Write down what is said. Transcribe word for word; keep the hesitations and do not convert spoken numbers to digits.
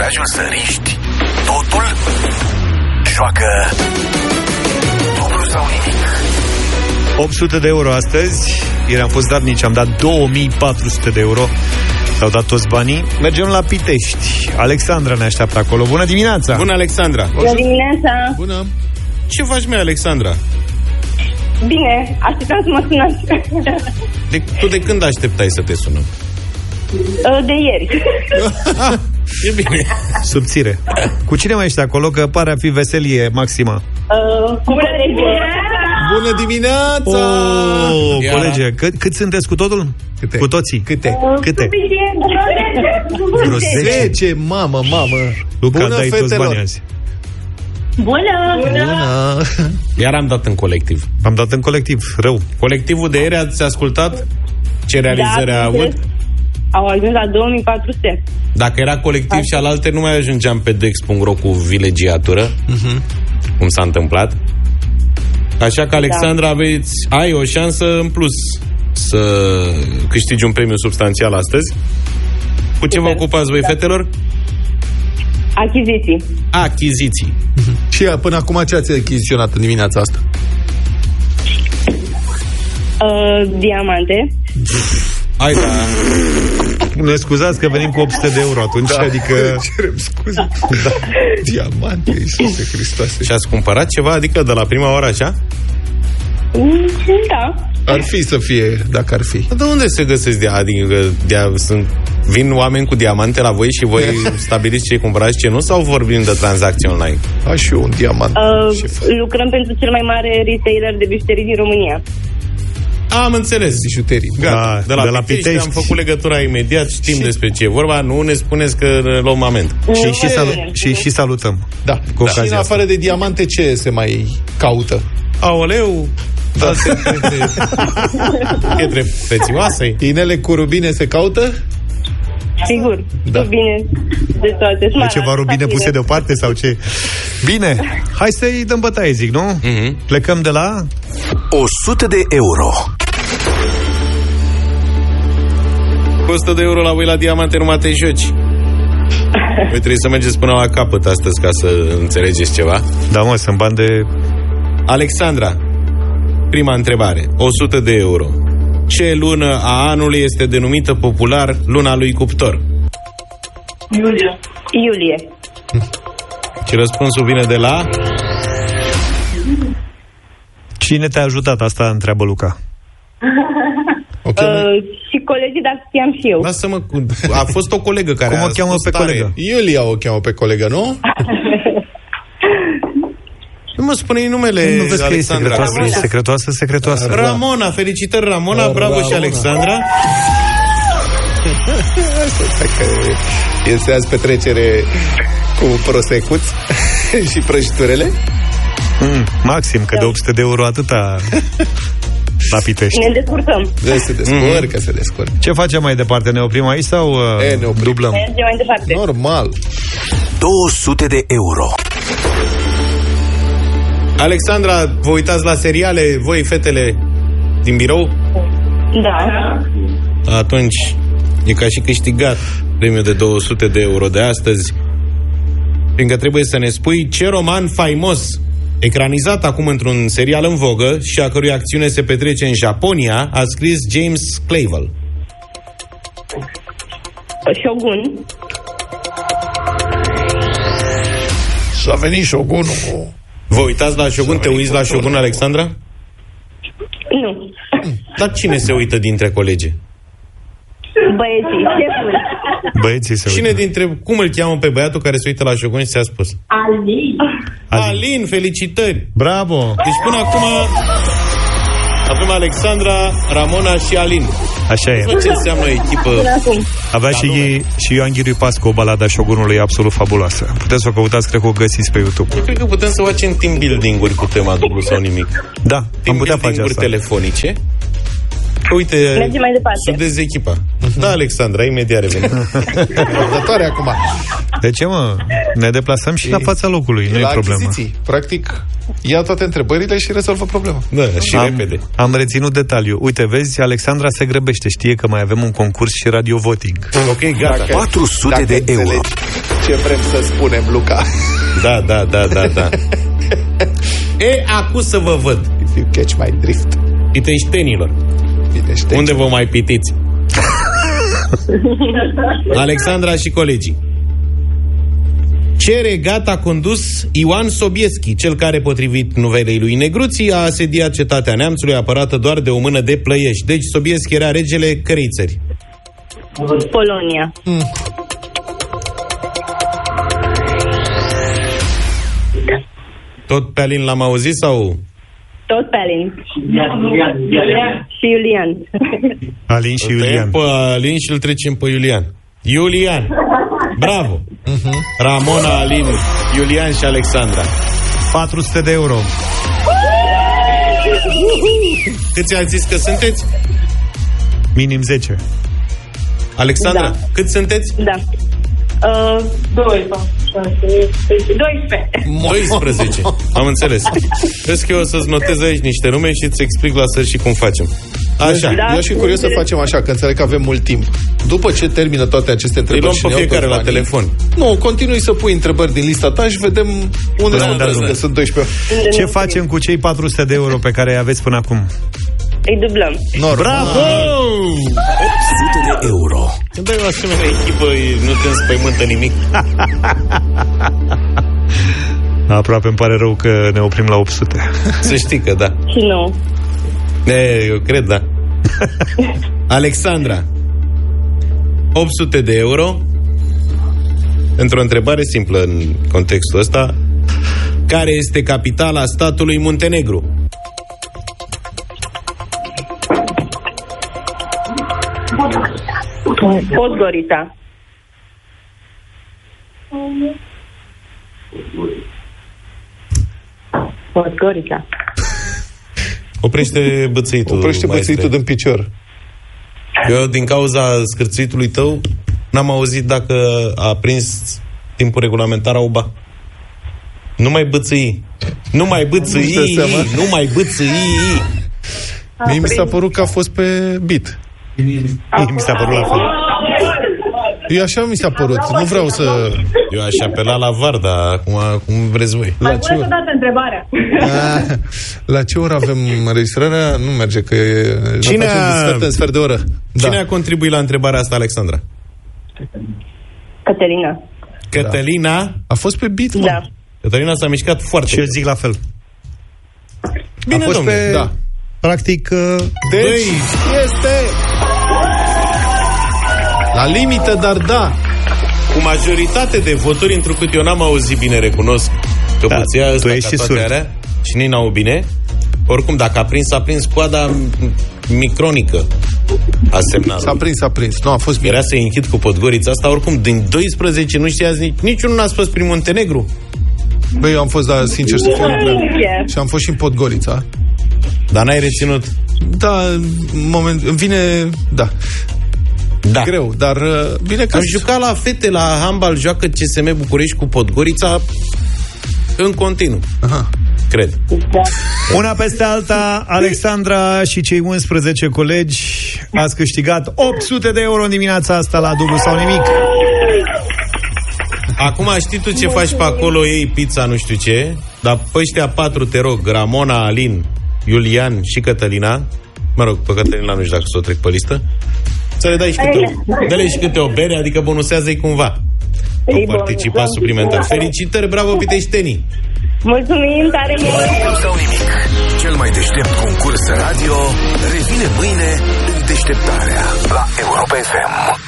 ajuns să riști totul, joacă dublu sau nimic. opt sute de euro astăzi. Ieri am fost darnici, am dat două mii patru sute de euro. S-au dat toți banii. Mergem la Pitești. Alexandra ne așteaptă acolo. Bună dimineața! Bună, Alexandra! Bună dimineața! Bună! Ce faci, mea, Alexandra? Bine, așteptam să mă sunați. De, tu de când așteptai să te sunăm? De ieri. E bine. Subțire. Cu cine mai ești acolo? Că pare a fi veselie maximă. Uh, cu Bună dimineața! Oh, colege, cât, cât sunteți cu totul? Câte? Cu toții? Câte? Uh, Câte? Vreo zece, mamă, mamă. Luca, Bună, dai toți fetelor. banii azi. Bună! Bună! Iar am dat în colectiv. Am dat în colectiv, rău. Colectivul de ieri ați ascultat? Ce realizări Da, a avut? Au ajuns la două mii patru sute. Dacă era colectiv și alalte, nu mai ajungeam pe dex punct ro cu vilegiatură, uh-huh. cum s-a întâmplat. Așa că, Alexandra, da. aveți, ai o șansă în plus să câștigi un premiu substanțial astăzi. Cu ce vă ocupați voi, fetelor? Achiziții. Achiziții. Uh-huh. Și până acum ce ați achiziționat în dimineața asta? Uh, diamante. Hai, da. Ne scuzați că venim cu opt sute de euro atunci, Da. adică... Cerem scuze. Da. Diamante, Iisuse Hristoase. Și ați cumpărat ceva, adică de la prima oră așa? Da. Ar fi să fie, dacă ar fi. De unde se găsesc dia- adică dia- sunt, vin oameni cu diamante la voi și voi stabiliți ce cumpărați, ce nu, sau vorbim de tranzacții online? Aș și eu un diamant. Uh, lucrăm pentru cel mai mare retailer de bijuterii din România. Am înțeles. Bijuterii. Gata. De la, de la Pitești, Pitești. am făcut legătura imediat, știm și... despre ce e vorba, nu ne spuneți că luăm amend. Și, și, salu- și, și salutăm. Da. Cu da. Și în ocazia afară de diamante, ce se mai caută? Aoleu, da. Alte pietre, pietre prețioase. Inele cu rubine se caută? Sigur. Da. Bine. De toate. E ceva rubine puse deoparte sau ce? Bine, hai să-i dăm bătaie, zic, nu? Mm-hmm. Plecăm de la... o sută de euro. o sută de euro la voi la diamante, numai te joci. Voi trebuie să mergeți până la capăt astăzi ca să înțelegeți ceva. Da, mă, sunt bani de... Alexandra, prima întrebare. o sută de euro. Ce lună a anului este denumită popular luna lui cuptor? Iulie. Iulie. Și răspunsul vine de la... Cine te-a ajutat? Asta întreabă Luca. Okay. Uh, și colegii, dar știam și eu. Lasă-mă, cu... a fost o colegă care Cum o a cheamă spus pe tare. colegă? Iulia o cheamă pe colegă, nu? Nu mă spune numele, Nu vezi că e Alexandra. secretoasă, e secretoasă, secretoasă. Ramona, felicitări, Ramona, Ramona. bravo și Alexandra. Este azi petrecere cu prosecuți și prăjiturele. Mm, maxim, că de opt sute de euro atâta la Pitești. Ne descurcăm. De se descurcă, mm. se descurcă. Ce facem mai departe? Ne oprim aici sau uh, E, ne oprim. dublăm? Mergem mai departe. Normal. două sute de euro. Alexandra, vă uitați la seriale, voi, fetele din birou? Da. Atunci e ca și câștigat premiul de două sute de euro de astăzi, fiindcă trebuie să ne spui ce roman faimos, ecranizat acum într-un serial în vogă și a cărui acțiune se petrece în Japonia, a scris James Clavell. Shogun. S-a venit șogunul. Vă uitați la Shogun? Te uiți la Shogun, Alexandra? Nu. Dar cine se uită dintre colegi? Băieții, șeful. Băieții se Cine uită. dintre... Cum îl cheamă pe băiatul care se uită la Shogun și ți-a spus? Alin. Alin, felicitări! Bravo! Deci până acum avem Alexandra, Ramona și Alin. Așa e. Ce înseamnă o echipă? Avea și, și Ioan Ghiriu Pascu, o balada Shogunului absolut fabuloasă. Puteți să o căutați, cred că o găsiți pe YouTube. Eu cred că putem să facem team building-uri cu tema dublu sau nimic. Da, am Team putea face building-uri asta. telefonice. Uite, Mergem mai departe. sudezi echipa. Da, Alexandra, imediat revenim. Răbdătoare acum. De ce, mă? Ne deplasăm și E, la fața locului, nu e problemă. Achiziții. Practic, ia toate întrebările și rezolvă problema. Da, și am, repede. Am reținut detaliu. Uite, vezi, Alexandra se grăbește. Știe că mai avem un concurs și radio voting. Ok, gata. Dacă, patru sute de euro. Ce vrem să spunem, Luca? Da, da, da, da, da. E, acum să vă văd. If you catch my drift. Piteștenilor. Pitește. Unde vă mai pitiți? Alexandra și colegii. Ce regat a condus Ioan Sobieschi, cel care, potrivit nuvelei lui Negruții, a asediat cetatea Neamțului, apărată doar de o mână de plăieși. Deci Sobieschi era regele cărei țări? Polonia. Mm. Tot pe Alin l-am auzit sau... Tot pe Alin. Și Iulian. Alin și Îl tăiem Iulian. pe Alin și îl trecem pe Iulian. Iulian. Bravo. Uh-huh. Ramona, Alin, Iulian și Alexandra. patru sute de euro. Câți ați zis că sunteți? Minim zece. Alexandra, Da. cât sunteți? Da. Uh, doisprezece. doisprezece. Am înțeles. Crezi că eu o să-ți notez aici niște nume și îți explic la săr și cum facem. Așa. Da. Eu aș fi curios să facem așa, că înțeleg că avem mult timp. După ce termină toate aceste Îi întrebări luăm și pe ne iau fiecare toți la banii, telefon. Nu, continui să pui întrebări din lista ta și vedem unde Da, sunt, da, da. că sunt doisprezece. Ce facem cu cei patru sute de euro pe care îi aveți până acum? Îi dublăm. Normal. Bravo! opt sute de euro. Când dai o asemenea echipă, nu te înspăimântă nimic. Aproape îmi pare rău că ne oprim la opt sute. Să știi că da. Și nu. E, eu cred, da. Alexandra, opt sute de euro. Într-o întrebare simplă în contextul ăsta. Care este capitala statului Muntenegru? Podgorița. Podgorița. Oprește bățâitul. Oprește maestre. bățâitul din picior. Eu, din cauza scârțuitului tău, n-am auzit dacă a prins timpul regulamentar a uba. Nu mai bățâi. Nu mai bățâi. Nu-ți dai seama. Nu mai bățâi. Mie mi s-a părut că a fost pe beat. Mi s-a părut la fel. Eu așa mi s-a părut. Nu vreau să... Eu aș apela la V A R, dar acum cum vreți voi. La ce, oră? întrebarea. Ah, la ce oră avem înregistrarea? Nu merge, că e... Cine facem a- din sfert în sfert de oră. Cine Da. a contribuit la întrebarea asta, Alexandra? Caterina. Cătălina. A fost pe beat, mă. Da. Cătălina s-a mișcat foarte Și eu bine. zic la fel. Bine, A fost domnule. pe... Da. Practic, uh, Deci, Băi. este... La limită, dar da. Cu majoritate de voturi, întrucât eu n-am auzit bine, recunosc că Da, puția tu ăsta ești ca și toate surd. alea, și nici n-au bine. Oricum, dacă a prins, a prins coada m- micronică a semnalului. S-a prins, s-a prins. Nu, a fost bine. Era să închid cu Podgorița asta, oricum, din doisprezece nu știați nici, niciunul n-a spus prin Muntenegru. Băi, eu am fost, da, sincer să fiu, nu prea. Yeah. Și am fost și în Podgorița. Dar n-ai reținut. Da, în moment, îmi vine, da, Da. greu, dar uh, bine că... Am jucat la fete, la handbal, joacă C S M București cu Podgorița în continuu. Aha. Cred. una peste alta, Alexandra și cei unsprezece colegi ați câștigat opt sute de euro în dimineața asta la dublu sau nimic. Acum știi tu ce faci pe acolo, iei pizza, nu știu ce, dar pe ăștia patru te rog, Ramona, Alin, Iulian și Cătălina, mă rog, pe Cătălina nu știu dacă s-o trec pe listă, să le dai și câte o, dă-le și câte o bere, adică bonusează-i cumva. Ei, Au participat bun. suplimentar. Felicitări, bravo, piteștenii! Mulțumim tare mult! Dublu sau nimic. Cel mai deștept concurs radio revine mâine în deșteptarea la Europa F M.